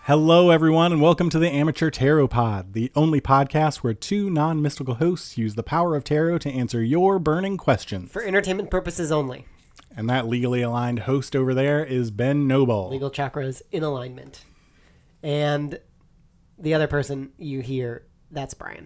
Hello, everyone, and welcome to the Amateur Tarot Pod, the only podcast where two non-mystical hosts use the power of tarot to answer your burning questions. For entertainment purposes only. And that legally aligned host over there is Ben Noble. Legal chakras in alignment. And the other person you hear, that's Brian.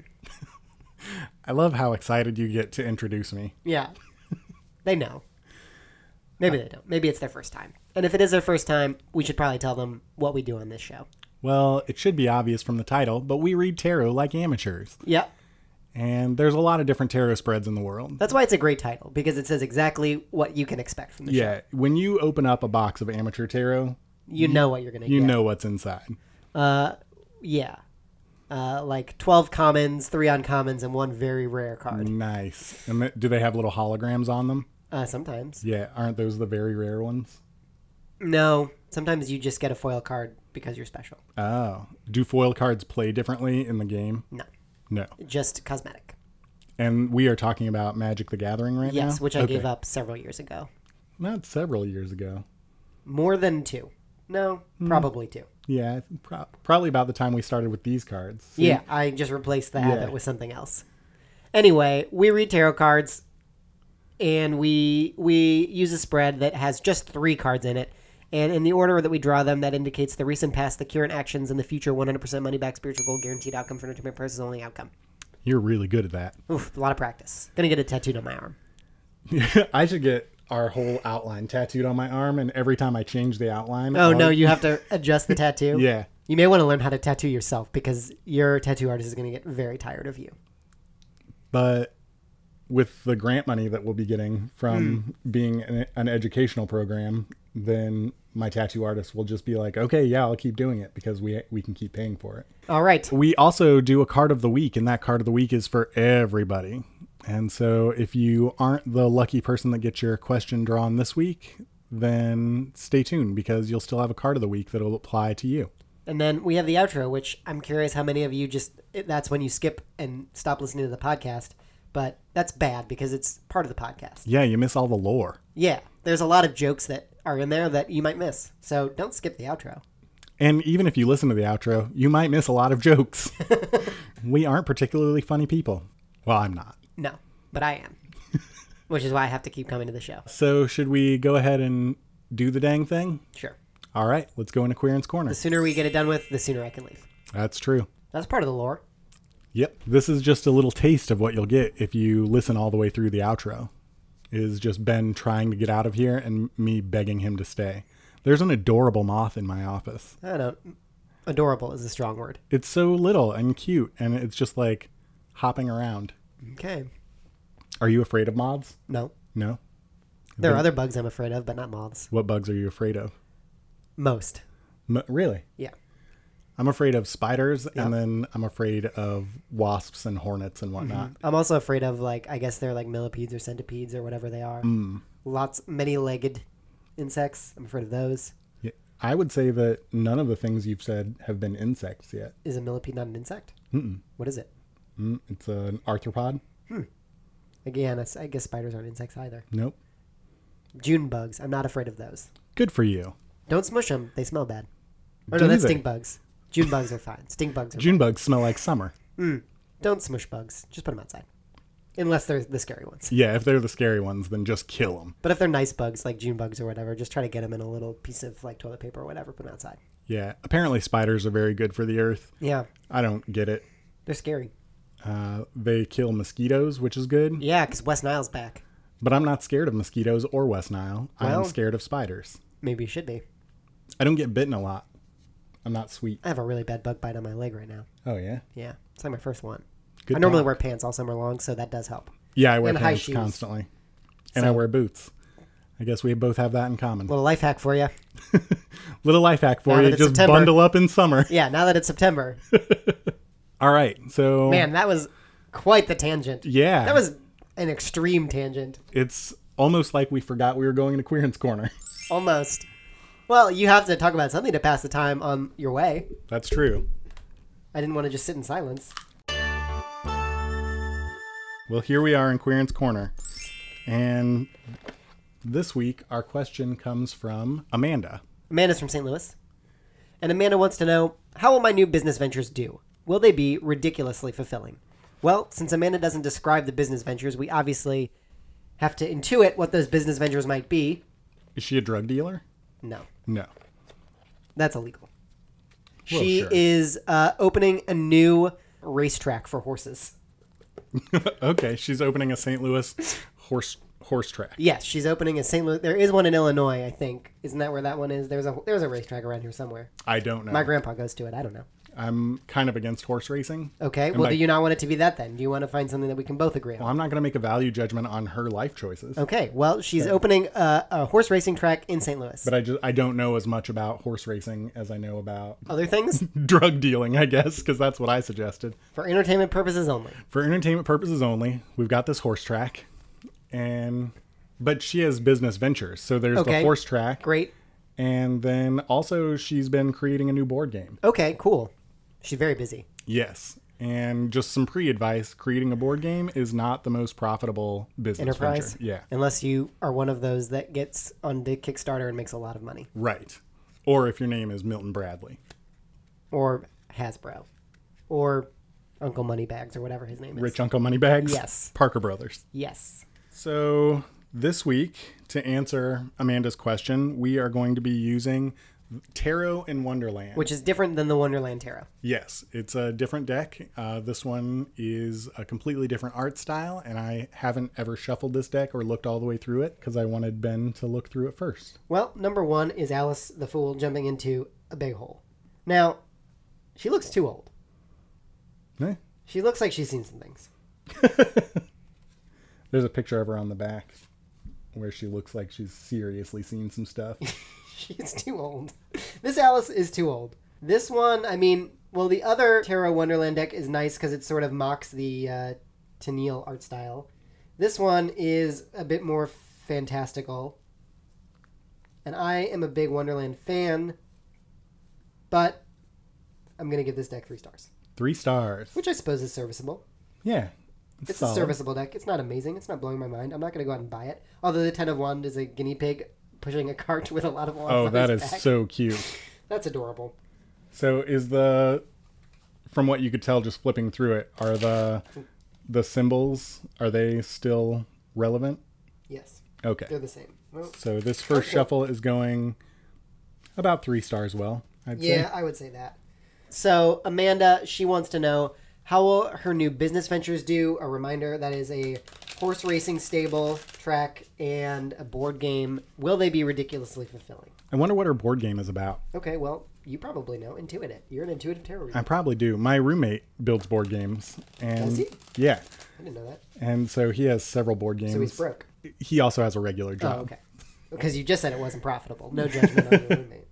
I love how excited you get to introduce me. Yeah. They know. Maybe they don't. Maybe it's their first time. And if it is their first time, we should probably tell them what we do on this show. Well, it should be obvious from the title, but we read tarot like amateurs. Yep. And there's a lot of different tarot spreads in the world. That's why it's a great title, because it says exactly what you can expect from the show. Yeah, when you open up a box of amateur tarot, You know what you're going to get. you know what's inside. Yeah. Like 12 commons, 3 uncommons, and 1 very rare card. Nice. And do they have little holograms on them? Sometimes. Yeah, aren't those the very rare ones? No. Sometimes you just get a foil card because you're special. Oh. Do foil cards play differently in the game? No. No. Just cosmetic. And we are talking about Magic the Gathering right now? Yes, which I gave up several years ago. Not several years ago. More than 2. No, probably 2. Yeah, probably about the time we started with these cards. See? Yeah, I just replaced the habit with something else. Anyway, we read tarot cards, and we use a spread that has just 3 cards in it. And in the order that we draw them, that indicates the recent past, the current actions, and the future 100% money back spiritual goal guaranteed outcome for entertainment purposes only outcome. You're really good at that. Oof, a lot of practice. Gonna get it tattooed on my arm. I should get our whole outline tattooed on my arm, and every time I change the outline... Oh, no, you have to adjust the tattoo? Yeah. You may want to learn how to tattoo yourself, because your tattoo artist is going to get very tired of you. But with the grant money that we'll be getting from being an educational program, then my tattoo artist will just be like, okay, yeah, I'll keep doing it because we can keep paying for it. All right. We also do a card of the week, and that card of the week is for everybody. And so if you aren't the lucky person that gets your question drawn this week, then stay tuned because you'll still have a card of the week that will apply to you. And then we have the outro, which I'm curious how many of you that's when you skip and stop listening to the podcast. But that's bad because it's part of the podcast. Yeah, you miss all the lore. Yeah, there's a lot of jokes that are in there that you might miss. So don't skip the outro. And even if you listen to the outro, you might miss a lot of jokes. We aren't particularly funny people. Well, I'm not. No, but I am. Which is why I have to keep coming to the show. So should we go ahead and do the dang thing? Sure. All right, let's go into Queerance Corner. The sooner we get it done with, the sooner I can leave. That's true. That's part of the lore. Yep. This is just a little taste of what you'll get if you listen all the way through the outro. Is just Ben trying to get out of here and me begging him to stay. There's an adorable moth in my office. I don't. Adorable is a strong word. It's so little and cute, and it's just like hopping around. Okay. Are you afraid of moths? No. No? There are other bugs I'm afraid of, but not moths. What bugs are you afraid of? Most. Really? Yeah. I'm afraid of spiders, and then I'm afraid of wasps and hornets and whatnot. I'm also afraid of, I guess they're like millipedes or centipedes or whatever they are. Many-legged insects. I'm afraid of those. Yeah. I would say that none of the things you've said have been insects yet. Is a millipede not an insect? Mm-mm. What is it? It's an arthropod. Again, I guess spiders aren't insects either. Nope. June bugs. I'm not afraid of those. Good for you. Don't smush them. They smell bad. Or Do no, that's they? stink bugs. June bugs are fine. Stink bugs are June bugs smell like summer. fine. Don't smush bugs. Just put them outside. Unless they're the scary ones. Yeah, if they're the scary ones, then just kill them. But if they're nice bugs, like June bugs or whatever, just try to get them in a little piece of toilet paper or whatever, put them outside. Yeah, apparently spiders are very good for the earth. Yeah. I don't get it. They're scary. They kill mosquitoes, which is good. Yeah, because West Nile's back. But I'm not scared of mosquitoes or West Nile. I'm Well- scared of spiders. Maybe you should be. I don't get bitten a lot. I'm not sweet. I have a really bad bug bite on my leg right now. Oh, yeah? Yeah. It's like my first one. Good I normally talk. wear pants all summer long, so that does help. Yeah, I wear and high pants shoes. constantly. And So- I wear boots. I guess we both have that in common. Little life hack for you. Little life hack for Now you. that it's Just September. bundle up in summer. Yeah, now that it's September. All right. So, Man, that was quite the tangent. yeah. That was an extreme tangent. It's almost like we forgot we were going to Queerance Corner. Almost. Well, you have to talk about something to pass the time on your way. That's true. I didn't want to just sit in silence. Well, here we are in Queerance Corner. And this week, our question comes from Amanda. Amanda's from St. Louis. And Amanda wants to know, how will my new business ventures do? Will they be ridiculously fulfilling? Well, since Amanda doesn't describe the business ventures, we obviously have to intuit what those business ventures might be. Is she a drug dealer? No. No. That's illegal. Well, She sure. is opening a new racetrack for horses. Okay, she's opening a St. Louis horse track. Yes, she's opening a St. Louis. There is one in Illinois, I think. Isn't that where that one is? There's a racetrack around here somewhere. I don't know. My grandpa goes to it. I don't know. I'm kind of against horse racing. Okay. And Well, by- do you not want it to be that then? Do you want to find something that we can both agree on? Well, I'm not going to make a value judgment on her life choices. Okay. Well, she's opening a horse racing track in St. Louis. But I don't know as much about horse racing as I know about Other things drug dealing, I guess, because that's what I suggested. for entertainment purposes only. For entertainment purposes only, we've got this horse track, but she has business ventures. So there's Okay. the horse track, Great. and then also she's been creating a new board game. Okay. Cool. She's very busy. Yes. And just some pre-advice, creating a board game is not the most profitable business Enterprise. venture. Yeah. Unless you are one of those that gets on the Kickstarter and makes a lot of money, Right. Or if your name is Milton Bradley. or Hasbro, or Uncle Moneybags, or whatever his name is. Rich Uncle Moneybags? Yes. Parker Brothers. Yes. So this week, to answer Amanda's question, we are going to be using Tarot in Wonderland. Which is different than the Wonderland Tarot. Yes, it's a different deck. This one is a completely different art style, and I haven't ever shuffled this deck or looked all the way through it because I wanted Ben to look through it first. Well, number one is Alice the Fool jumping into a big hole. Now, she looks too old. Eh, She looks like she's seen some things. There's a picture of her on the back where she looks like she's seriously seen some stuff. She's too old. This Alice is too old. This one, I mean, well, the other Tarot Wonderland deck is nice because it sort of mocks the Tennille art style. This one is a bit more fantastical. And I am a big Wonderland fan, but I'm going to give this deck 3 stars, 3 stars. which I suppose is serviceable. Yeah. It's solid. a serviceable deck. It's not amazing. It's not blowing my mind. I'm not going to go out and buy it. Although the Ten of Wands is a guinea pig pushing a cart with a lot of wands Oh, on that his is back. so cute. That's adorable. So is from what you could tell just flipping through it, are the symbols, are they still relevant? Yes, Okay. they're the same. Well, So this first shuffle is going about 3 stars well, I'd yeah, say. I would say that. So Amanda, she wants to know, how will her new business ventures do? A reminder, that is a horse racing stable, track, and a board game. Will they be ridiculously fulfilling? I wonder what her board game is about. Okay, well, you probably know. Intuit it. You're an intuitive tarot reader. I probably do. My roommate builds board games. And Does he? Yeah. I didn't know that. And so he has several board games. So he's broke. He also has a regular job. Oh, okay. Because you just said it wasn't profitable. No judgment on your roommate.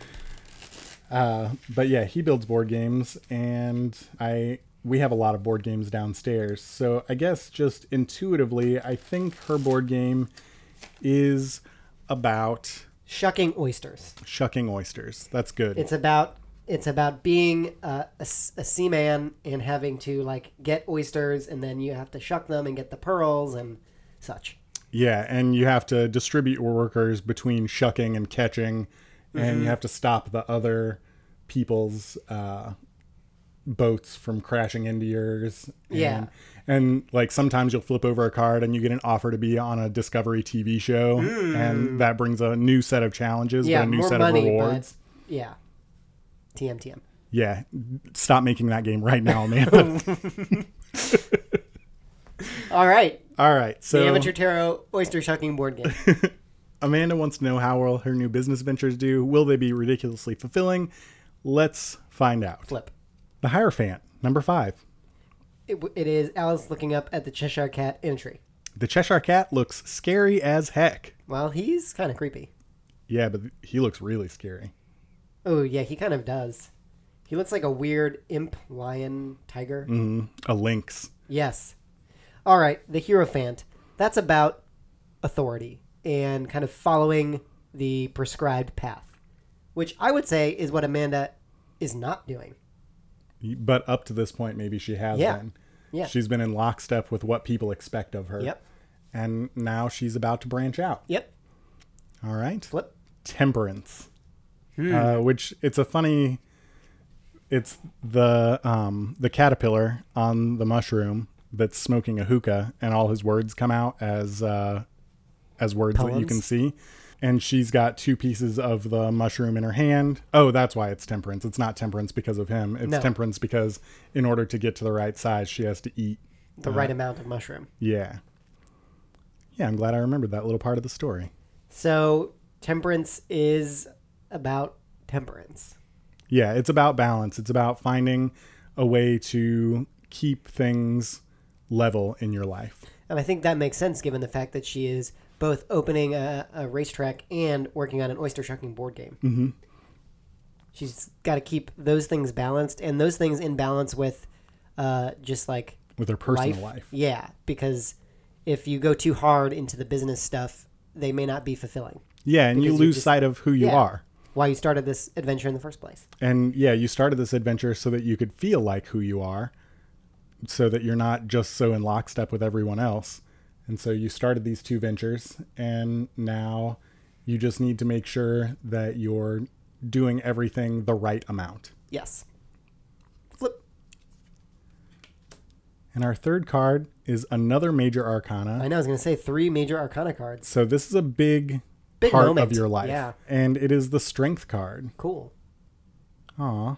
But yeah, he builds board games, and we have a lot of board games downstairs. So I guess just intuitively, I think her board game is about Shucking oysters. shucking oysters. That's good. It's about being a seaman and having to like get oysters, and then you have to shuck them and get the pearls and such. Yeah, and you have to distribute your workers between shucking and catching, and you have to stop the other people's boats from crashing into yours. And, Yeah. And like sometimes you'll flip over a card and you get an offer to be on a Discovery TV show, and that brings a new set of challenges, Yeah, but a new more set money, of rewards. but yeah. TM. Yeah, stop making that game right now, Amanda. All right. All right, so The Amateur Tarot Oyster Shucking board game. Amanda wants to know how will her new business ventures do. Will they be ridiculously fulfilling? Let's find out. Flip. The Hierophant, number 5. It is Alice looking up at the Cheshire Cat in a tree. The Cheshire Cat looks scary as heck. Well, he's kind of creepy. Yeah, but he looks really scary. Oh, yeah, he kind of does. He looks like a weird imp lion tiger. A lynx. Yes. All right, the Hierophant. That's about authority and kind of following the prescribed path, which I would say is what Amanda is not doing. But up to this point, maybe she has Yeah. been. Yeah. She's been in lockstep with what people expect of her. Yep. And now she's about to branch out. Yep. All right. Flip. Temperance. which it's a funny. It's the caterpillar on the mushroom that's smoking a hookah, and all his words come out as words Poems? that you can see. And she's got 2 pieces of the mushroom in her hand. Oh, that's why it's temperance. It's not temperance because of him. It's temperance because in order to get to the right size, she has to eat the right amount of mushroom. Yeah. Yeah, I'm glad I remembered that little part of the story. So temperance is about temperance. Yeah, it's about balance. It's about finding a way to keep things level in your life. And I think that makes sense given the fact that she is both opening a racetrack and working on an oyster shucking board game. Mm-hmm. She's got to keep those things balanced, and those things in balance with just like with her personal life. Yeah, because if you go too hard into the business stuff, they may not be fulfilling. Yeah, and you lose sight of who you are. Why you started this adventure in the first place. And yeah, you started this adventure so that you could feel like who you are, so that you're not just so in lockstep with everyone else. And so you started these 2 ventures, and now you just need to make sure that you're doing everything the right amount. Yes. Flip. And our third card is another major arcana. I know, I was going to say 3 major arcana cards. So this is a big part moment of your life. Yeah. And it is the strength card. Cool. Aw.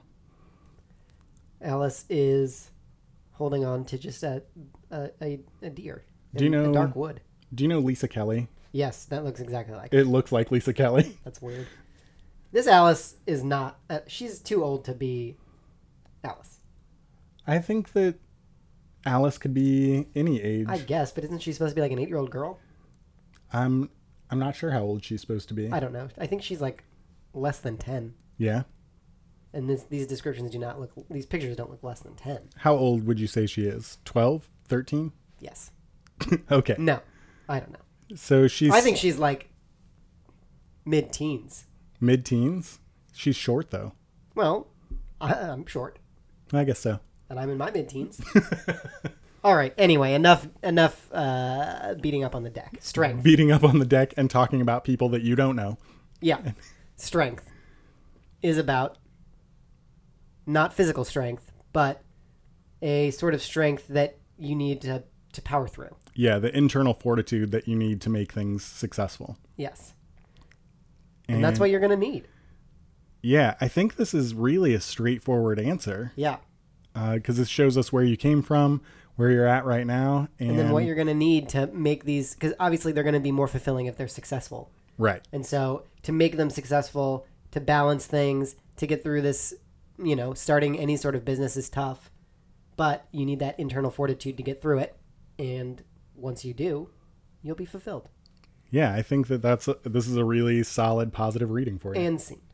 Alice is holding on to just a deer. Do you know a dark wood? Do you know Lisa Kelly? Yes, that looks exactly like It looks like Lisa Kelly. That's weird. This Alice is not... she's too old to be Alice. I think that Alice could be any age. I guess, but isn't she supposed to be like an 8-year-old girl? I'm not sure how old she's supposed to be. I don't know. I think she's like less than 10. Yeah? And these descriptions do not look... These pictures don't look less than 10. How old would you say she is? 12? 13? Yes. Okay. No. I don't know. So she's... I think she's like mid-teens. Mid-teens? She's short, though. Well, I'm short. I guess so. And I'm in my mid-teens. All right. Anyway, enough beating up on the deck. Strength. Beating up on the deck and talking about people that you don't know. Yeah. Strength is about not physical strength, but a sort of strength that you need to power through. Yeah, the internal fortitude that you need to make things successful. Yes. And that's what you're going to need. Yeah, I think this is really a straightforward answer. Yeah. Because it shows us where you came from, where you're at right now. And then what you're going to need to make these, because obviously they're going to be more fulfilling if they're successful. Right. And so to make them successful, to balance things, to get through this, starting any sort of business is tough, but you need that internal fortitude to get through it. And once you do, you'll be fulfilled. Yeah, I think that this is a really solid, positive reading for you. And scene.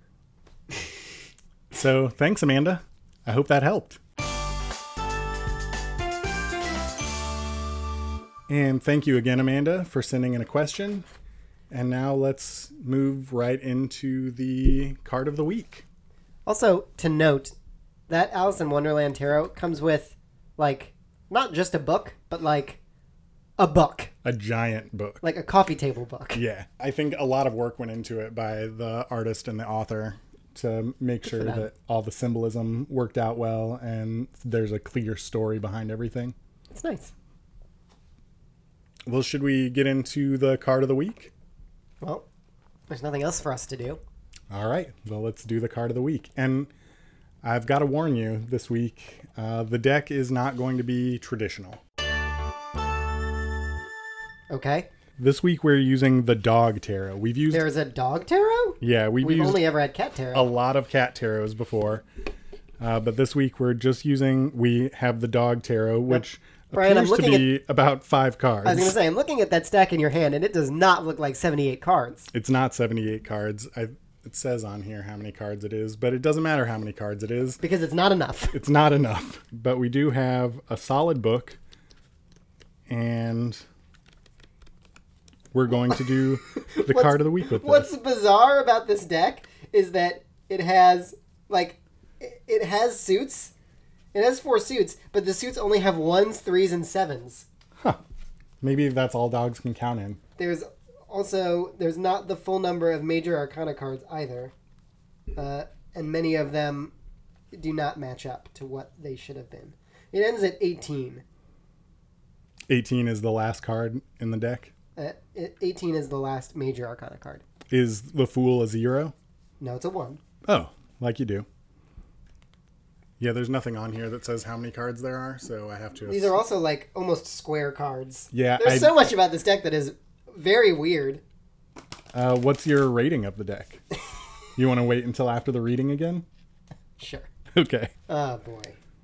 So thanks, Amanda. I hope that helped. And thank you again, Amanda, for sending in a question. And now let's move right into the card of the week. Also, to note, that Alice in Wonderland Tarot comes with, not just a book, but a book. A giant book. Like a coffee table book. Yeah. I think a lot of work went into it by the artist and the author to make sure that all the symbolism worked out well and there's a clear story behind everything. It's nice. Well, should we get into the card of the week? Well, there's nothing else for us to do. All right. Well, let's do the card of the week. And I've got to warn you this week, the deck is not going to be traditional. Okay. This week we're using the dog tarot. There's a dog tarot? Yeah, we've used only ever had cat tarot. a lot of cat tarots before. But this week we have the dog tarot, which Brian, appears to be about 5 cards. I was going to say, I'm looking at that stack in your hand, and it does not look like 78 cards. It's not 78 cards. It says on here how many cards it is, but it doesn't matter how many cards it is. Because it's not enough. It's not enough. But we do have a solid book, and we're going to do the card of the week with this. What's bizarre about this deck is that it has suits. It has 4 suits, but the suits only have 1s, 3s, and 7s. Huh. Maybe that's all dogs can count in. There's not the full number of major arcana cards either. and many of them do not match up to what they should have been. It ends at 18. 18 is the last card in the deck. 18 is the last major Arcana card. Is the Fool a 0? No, it's a 1. Oh, like you do. Yeah, there's nothing on here that says how many cards there are, so I have to... These are also like almost square cards. Yeah, There's so much about this deck that is very weird. What's your rating of the deck? You want to wait until after the reading again? Sure. Okay. Oh, boy.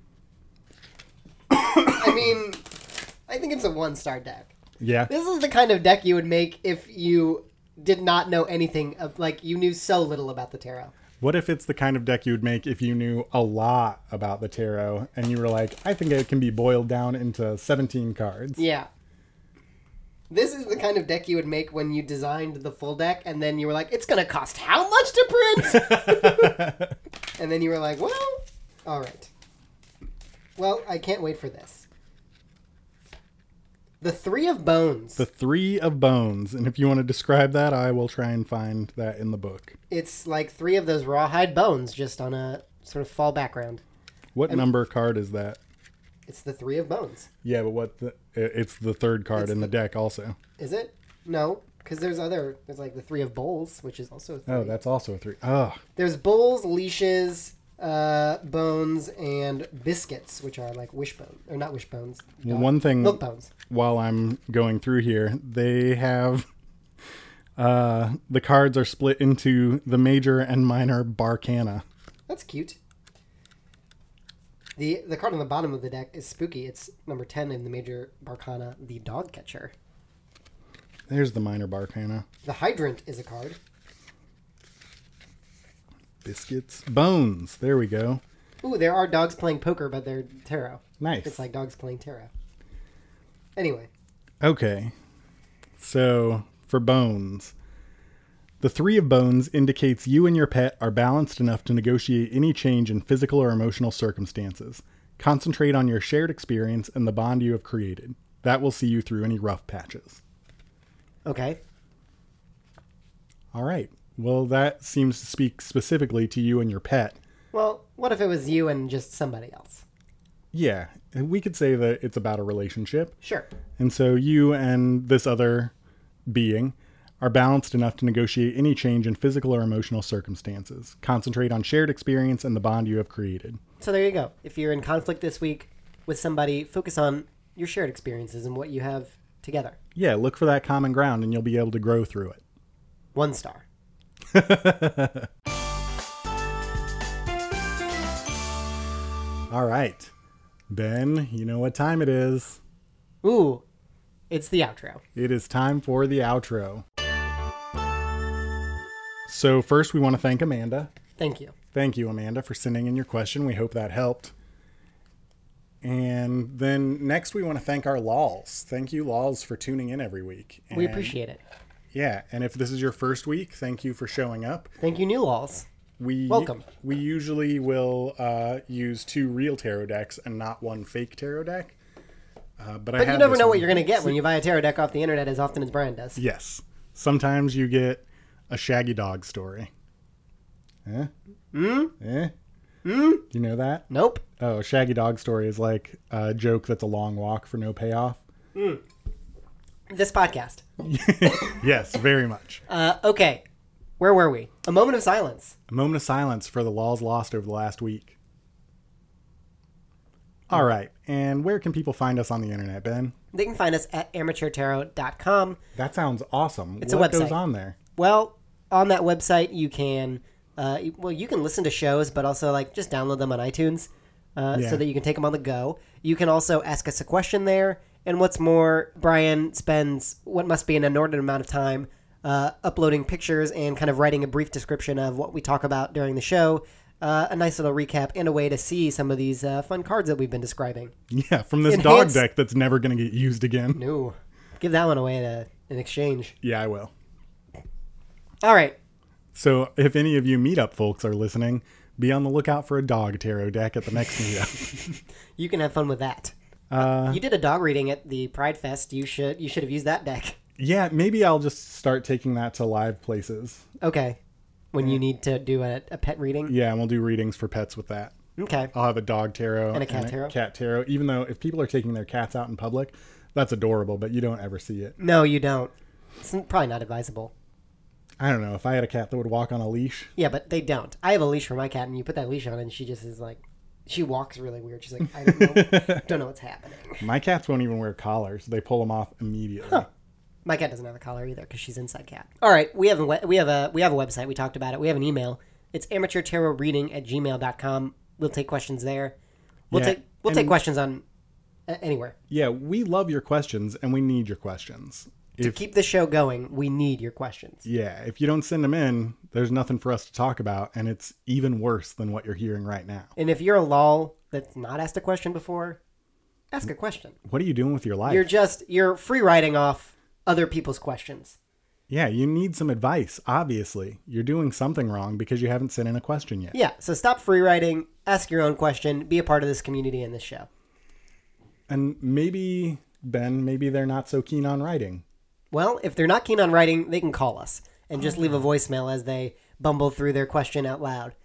I mean, I think it's a 1-star deck. Yeah. This is the kind of deck you would make if you did not know anything of, like, you knew so little about the tarot. What if it's the kind of deck you would make if you knew a lot about the tarot and you were like, I think it can be boiled down into 17 cards? Yeah. This is the kind of deck you would make when you designed the full deck and then you were like, it's going to cost how much to print? And then you were like, well, all right. Well, I can't wait for this. The Three of Bones. The Three of Bones. And if you want to describe that, I will try and find that in the book. It's like 3 of those rawhide bones just on a sort of fall background. What number card is that? It's the Three of Bones. Yeah, but it's the third card in the deck also. Is it? No, because there's like the Three of Bowls, which is also a 3. Oh, that's also a 3. Oh. There's bowls, leashes, bones, and biscuits, which are like wishbone, or not wishbones. One thing, milk bones. While I'm going through here, they have the cards are split into the major and minor barcana. That's cute. The card on the bottom of the deck is spooky. It's number 10 in the major barcana, the Dog Catcher. There's the minor barcana. The Hydrant is a card. Biscuits. Bones. There we go. Ooh, there are dogs playing poker, but they're tarot. Nice. It's like dogs playing tarot. Anyway. Okay. So, for bones. The Three of Bones indicates you and your pet are balanced enough to negotiate any change in physical or emotional circumstances. Concentrate on your shared experience and the bond you have created. That will see you through any rough patches. Okay. All right. Well, that seems to speak specifically to you and your pet. Well, what if it was you and just somebody else? Yeah, we could say that it's about a relationship. Sure. And so you and this other being are balanced enough to negotiate any change in physical or emotional circumstances. Concentrate on shared experience and the bond you have created. So there you go. If you're in conflict this week with somebody, focus on your shared experiences and what you have together. Yeah, look for that common ground and you'll be able to grow through it. 1 star. All right. Ben, you know what time it is. Ooh, it's the outro. It is time for the outro. So first we want to thank Amanda. Thank you. Thank you, Amanda, for sending in your question. We hope that helped. And then next we want to thank our Lols. Thank you, Lols, for tuning in every week. And We appreciate it. yeah, and if this is your first week, thank you for showing up. Thank you, new Lols. Welcome. We usually will use 2 real tarot decks and not 1 fake tarot deck. But you never know what you're going to get when you buy a tarot deck off the internet as often as Brian does. Yes. Sometimes you get a Shaggy Dog story. Eh? Eh? Do you know that? Nope. Oh, Shaggy Dog story is like a joke that's a long walk for no payoff. This podcast. Yes, very much. Okay. Where were we? A moment of silence. A moment of silence for the Lols lost over the last week. All right. And where can people find us on the internet, Ben? They can find us at amateurtarot.com. That sounds awesome. It's what a website. goes on there? Well, on that website, you can you can listen to shows, but also like just download them on iTunes so that you can take them on the go. You can also ask us a question there. And what's more, Brian spends what must be an inordinate amount of time uploading pictures and kind of writing a brief description of what we talk about during the show. A nice little recap and a way to see some of these fun cards that we've been describing. Yeah, from this dog deck that's never going to get used again. No. Give that one away in exchange. Yeah, I will. All right. So if any of you meetup folks are listening, be on the lookout for a dog tarot deck at the next meetup. You can have fun with that. You did a dog reading at the Pride Fest. You should have used that deck. Yeah, maybe I'll just start taking that to live places. Okay. when you need to do a pet reading? Yeah, and we'll do readings for pets with that. Okay. I'll have a dog tarot And a cat tarot. Even though if people are taking their cats out in public, that's adorable, but you don't ever see it. No, you don't. It's probably not advisable. I don't know. If I had a cat that would walk on a leash. Yeah, but they don't. I have a leash for my cat, and you put that leash on, and she just is like, she walks really weird. She's like, I don't know what's happening. My cats won't even wear collars. They pull them off immediately. Huh. My cat doesn't have a collar either because she's inside cat. All right, we have a website. We talked about it. We have an email. It's amateurtarotreading@gmail.com. We'll take questions there. We'll take questions on anywhere. Yeah, we love your questions, and we need your questions. To keep the show going, we need your questions. Yeah, if you don't send them in, there's nothing for us to talk about, and it's even worse than what you're hearing right now. And if you're a lol that's not asked a question before, ask a question. What are you doing with your life? You're free writing off other people's questions. Yeah, you need some advice, obviously. You're doing something wrong because you haven't sent in a question yet. Yeah, so stop free writing, ask your own question, be a part of this community and this show. And maybe, Ben, they're not so keen on writing. Well, if they're not keen on writing, they can call us and just leave a voicemail as they bumble through their question out loud.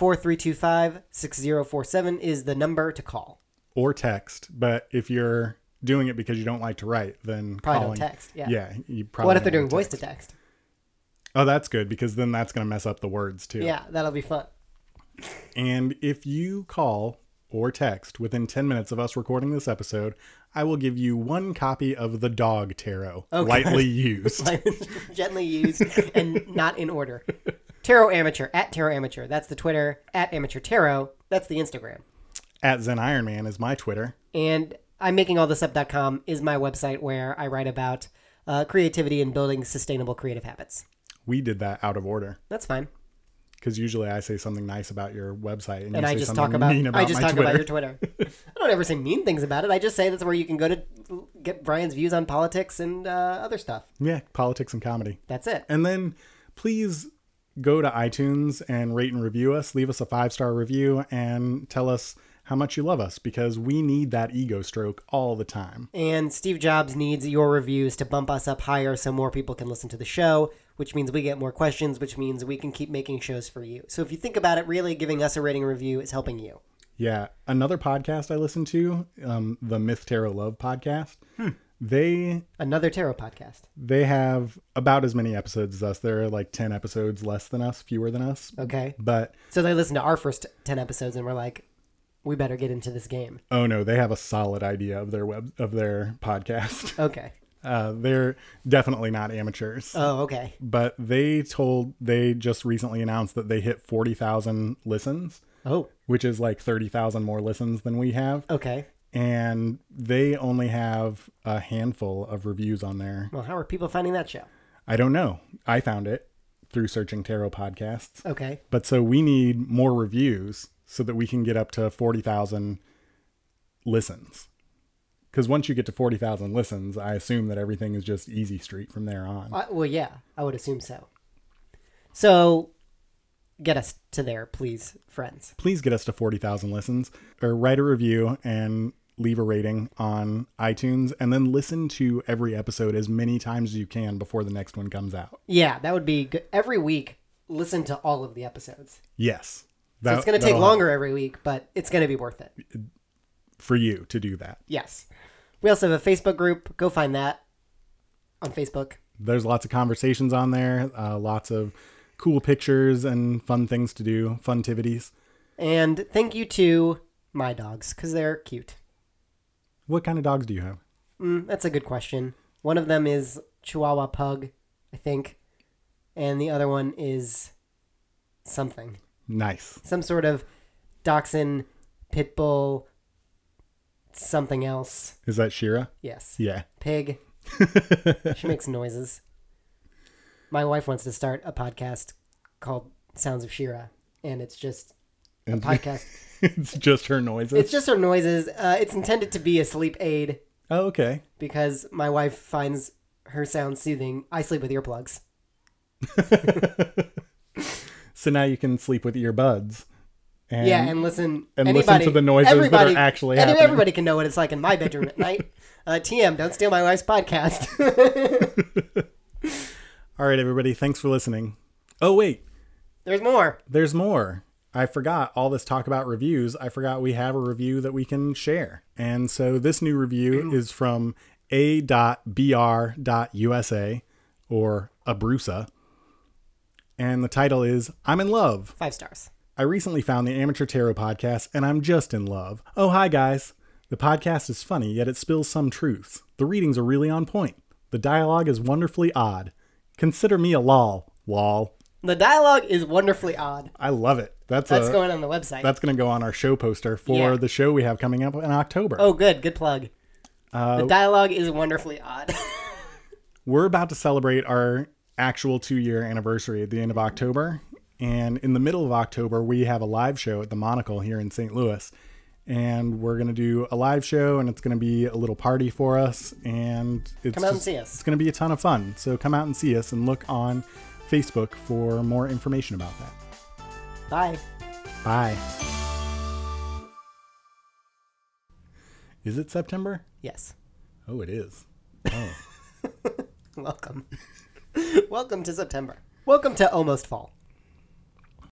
314-325-6047 is the number to call. Or text, but if you're doing it because you don't like to write, then probably calling, don't text. Yeah. Yeah, you probably. What if they're doing voice to text? Oh, that's good because then that's going to mess up the words too. Yeah, that'll be fun. And if you call or text within 10 minutes of us recording this episode, I will give you one copy of the dog tarot, lightly used. Gently used and not in order. Tarot Amateur, @Tarot Amateur. That's the Twitter. @Amateur Tarot. That's the Instagram. @ZenIronman is my Twitter. And I'mMakingAllThisUp.com is my website where I write about creativity and building sustainable creative habits. We did that out of order. That's fine. Because usually I say something nice about your website and I you say just something talk about mean about my Twitter. about your Twitter. I don't ever say mean things about it. I just say that's where you can go to get Brian's views on politics and other stuff. Yeah, politics and comedy. That's it. And then please go to iTunes and rate and review us. Leave us a 5-star review and tell us how much you love us because we need that ego stroke all the time. And Steve Jobs needs your reviews to bump us up higher so more people can listen to the show, which means we get more questions, which means we can keep making shows for you. So if you think about it, really giving us a rating and review is helping you. Yeah. Another podcast I listen to, the Myth Tarot Love podcast, Another tarot podcast. They have about as many episodes as us. They're like 10 episodes less than us, fewer than us. Okay. But so they listened to our first 10 episodes and we're like, we better get into this game. Oh no, they have a solid idea of their podcast. Okay. They're definitely not amateurs. Oh, okay. But they just recently announced that they hit 40,000 listens. Oh. Which is like 30,000 more listens than we have. Okay. And they only have a handful of reviews on there. Well, how are people finding that show? I don't know. I found it through searching tarot podcasts. Okay. But so we need more reviews so that we can get up to 40,000 listens. Because once you get to 40,000 listens, I assume that everything is just easy street from there on. Well, yeah, I would assume so. So get us to there, please, friends. Please get us to 40,000 listens or write a review and leave a rating on iTunes and then listen to every episode as many times as you can before the next one comes out. Yeah, that would be good. Every week, listen to all of the episodes. Yes. So it's going to take longer every week, but it's going to be worth it. For you to do that. Yes. We also have a Facebook group. Go find that on Facebook. There's lots of conversations on there, lots of cool pictures and fun things to do, funtivities. And thank you to my dogs, because they're cute. What kind of dogs do you have? That's a good question. One of them is Chihuahua Pug, I think. And the other one is something. Nice. Some sort of Dachshund, Pitbull, something else. Is that Shira? Yes. Yeah. Pig. She makes noises. My wife wants to start a podcast called Sounds of Shira, and it's just a podcast. It's just her noises? It's just her noises. It's intended to be a sleep aid. Oh, okay. Because my wife finds her sound soothing. I sleep with earplugs. So now you can sleep with earbuds. And listen. Listen to the noises that are actually happening. Everybody can know what it's like in my bedroom at night. TM, don't steal my wife's podcast. All right, everybody. Thanks for listening. Oh, wait. There's more. There's more. I forgot all this talk about reviews. I forgot we have a review that we can share. And so this new review is from a.br.usa or Abrusa. And the title is, I'm in love. 5 stars. I recently found the Amateur Tarot podcast and I'm just in love. Oh, hi guys. The podcast is funny, yet it spills some truths. The readings are really on point. The dialogue is wonderfully odd. Consider me a lol. Lol. The dialogue is wonderfully odd. I love it. That's going on the website. That's going to go on our show poster for the show we have coming up in October. Oh, good. Good plug. The dialogue is wonderfully odd. We're about to celebrate our actual 2-year anniversary at the end of October. And in the middle of October, we have a live show at the Monocle here in St. Louis. And we're going to do a live show, and it's going to be a little party for us. And come out and see us. It's going to be a ton of fun. So come out and see us and look on Facebook for more information about that. Bye. Bye. Is it September? Yes. Oh, it is. Oh. Welcome. Welcome to September. Welcome to almost fall.